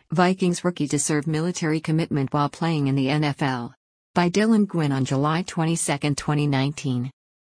Vikings rookie to serve military commitment while playing in the NFL. By Dylan Gwynn on July 22, 2019.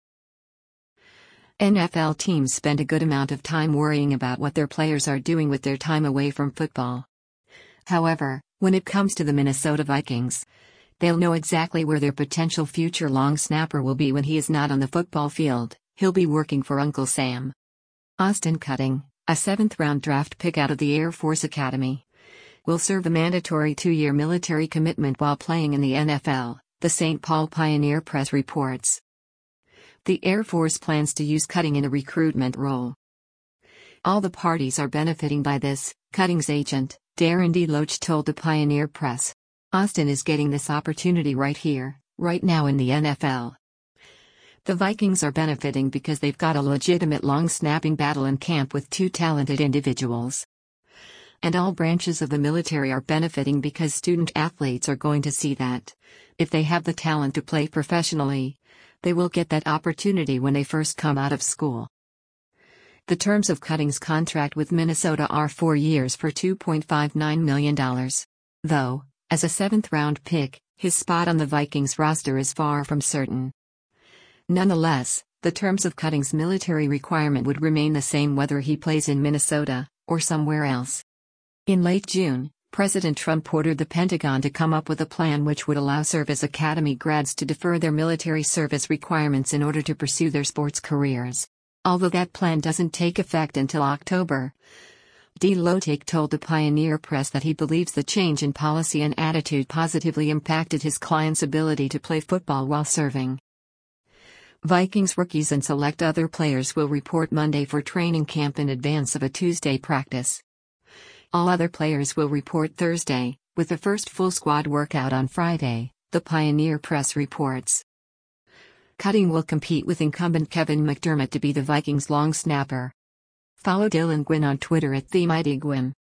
NFL teams spend a good amount of time worrying about what their players are doing with their time away from football. However, when it comes to the Minnesota Vikings, they'll know exactly where their potential future long snapper will be when he is not on the football field. He'll be working for Uncle Sam. Austin Cutting, a 7th-round draft pick out of the Air Force Academy, will serve a mandatory 2-year military commitment while playing in the NFL, the St. Paul Pioneer Press reports. The Air Force plans to use Cutting in a recruitment role. All the parties are benefiting by this, Cutting's agent, Darren DeLoach, told the Pioneer Press. Austin is getting this opportunity right here, right now in the NFL. The Vikings are benefiting because they've got a legitimate long snapping battle in camp with 2 talented individuals. And all branches of the military are benefiting because student athletes are going to see that, if they have the talent to play professionally, they will get that opportunity when they first come out of school. The terms of Cutting's contract with Minnesota are 4 years for $2.59 million. Though, as a 7th-round pick, his spot on the Vikings roster is far from certain. Nonetheless, the terms of Cutting's military requirement would remain the same whether he plays in Minnesota or somewhere else. In late June, President Trump ordered the Pentagon to come up with a plan which would allow Service Academy grads to defer their military service requirements in order to pursue their sports careers. Although that plan doesn't take effect until October, DeLoach told the Pioneer Press that he believes the change in policy and attitude positively impacted his client's ability to play football while serving. Vikings rookies and select other players will report Monday for training camp in advance of a Tuesday practice. All other players will report Thursday, with the first full squad workout on Friday, the Pioneer Press reports. Cutting will compete with incumbent Kevin McDermott to be the Vikings long snapper. Follow Dylan Gwynn on Twitter @TheMightyGwynn.